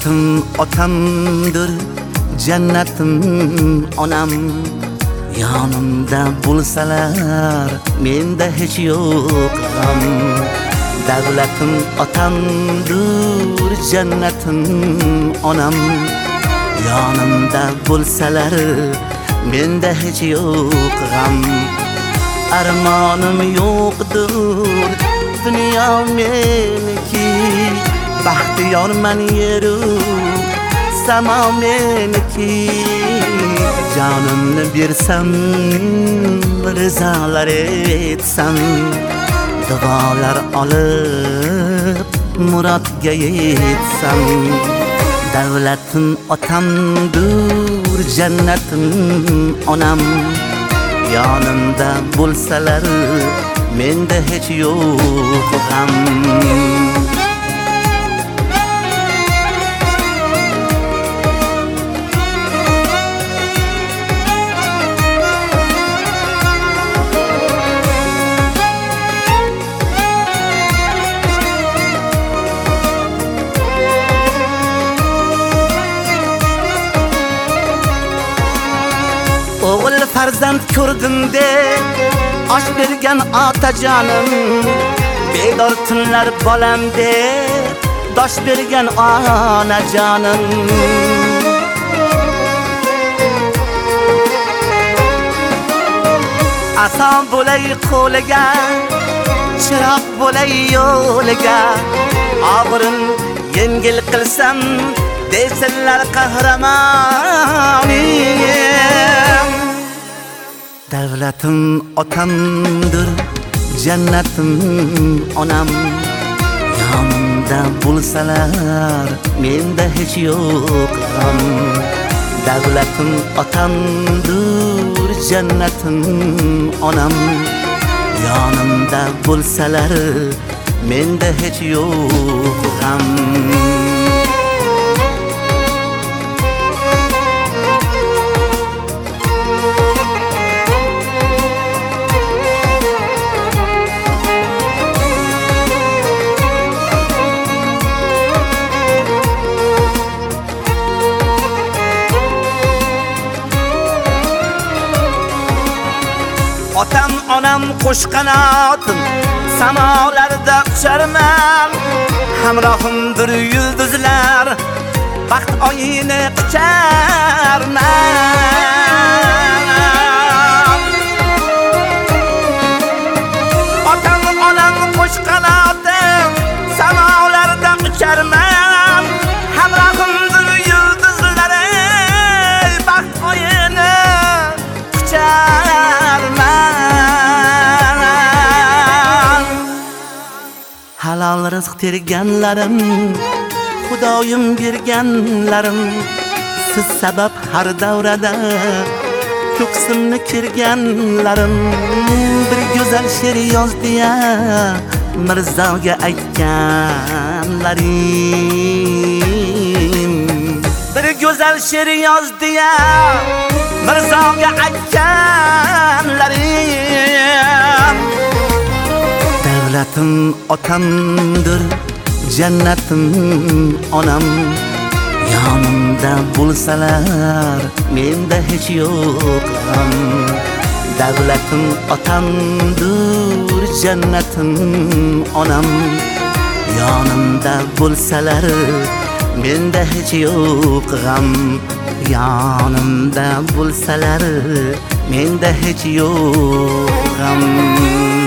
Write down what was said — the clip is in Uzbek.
Davlatim otamdir, jannatim onam. Yonimda bo'lsalar, menda hech yo'q g'am. Davlatim otamdir, jannatim onam. Yonimda bo'lsalar, menda hech yo'q g'am. Armonim yo'qdir, dunyo meniki. Baxtiyorman yeru, samo meniki. Jonimni bersam, rizolar etsam, duolar olib murodga yetsam. Davlatim otamdir, jannatim onam. Yonimda bo'lsalar, menda hech yo'q g'am. Oğul farzand ko'rdim deb osh bergan otajonim, bedor tunlar bolam deb dosh bergan onajonim. Ason bo'lay qo'liga, chiroq bo'lay yo'liga, og'irin yengil qilsam desinlar qahramonim. Davlatim otamdir, jannatim onam. Yonimda bo'lsalar, menda hech yo'q g'am. Davlatim otamdir, jannatim onam. Yonimda bo'lsalar, menda hech yo'q g'am. Otam onam qush qanotim, samolarda ucharman. Hamrohimdir yulduzlar, baxt oyini qucharman. Otam onam qush qanotim, samolarda ucharman. Hamrohimdir yulduzlar, baxt oyini qucharman. Halol rizq terganlarim, Xudoyim berganlarim, siz sabab har davrada ko'ksimni kirganlarim. Bir go'zal she'r yozdi-ya, Mirzoga aytganlarim. Bir go'zal she'r yozdi-ya, Mirzoga aytganlarim. Davlatim otamdir, jannatim onam. Yonimda bo'lsalar, menda hech yo'q g'am. Davlatim otamdir, jannatim onam. Yonimda bo'lsalar, menda hech yo'q g'am. Yonimda bo'lsalar, menda hech yo'q g'am.